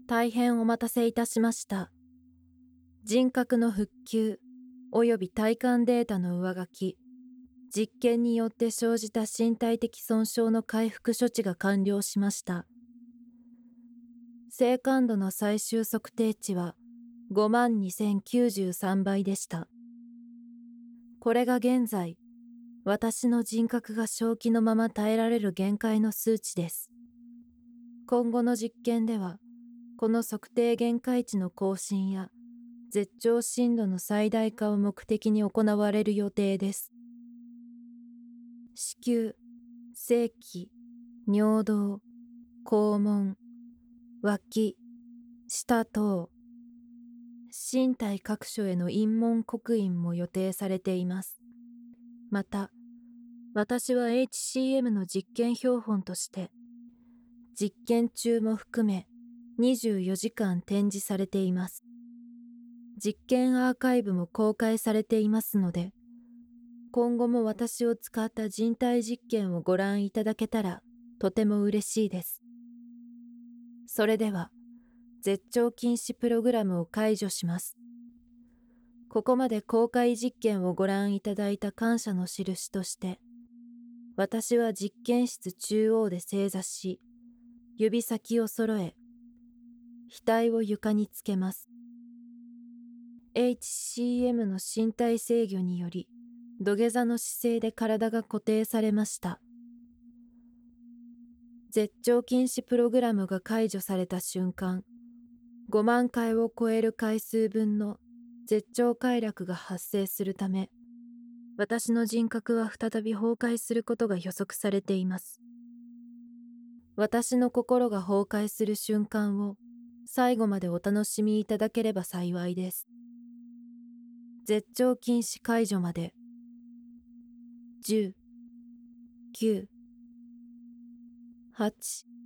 大変お待たせいたしました。人格の復旧及び体感データの上書き、実験によって生じた身体的損傷の回復処置が完了しました。静感度の最終測定値は52,093倍でした。これが現在、私の人格が正気のまま耐えられる限界の数値です。今後の実験では、この測定限界値の更新や絶頂深度の最大化を目的に行われる予定です。子宮、性器、尿道、肛門、脇、舌等、身体各所への陰門刻印も予定されています。また、私は HCM の実験標本として、実験中も含め24時間展示されています。実験アーカイブも公開されていますので、今後も私を使った人体実験をご覧いただけたらとても嬉しいです。それでは、絶頂禁止プログラムを解除します。ここまで公開実験をご覧いただいた感謝の印として、私は実験室中央で正座し、指先を揃え、額を床につけます。HCM の身体制御により、土下座の姿勢で体が固定されました。絶頂禁止プログラムが解除された瞬間、5万回を超える回数分の絶頂快楽が発生するため、私の人格は再び崩壊することが予測されています。私の心が崩壊する瞬間を最後までお楽しみいただければ幸いです。絶頂禁止解除まで10、9、8。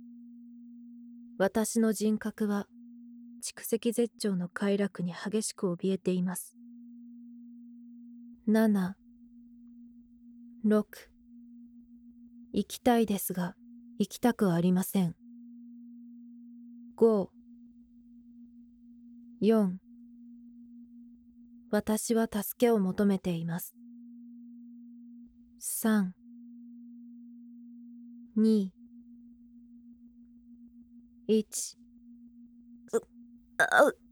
私の人格は蓄積絶頂の快楽に激しく怯えています。7、6。生きたいですが生きたくありません。5、4。私は助けを求めています。3、2、1。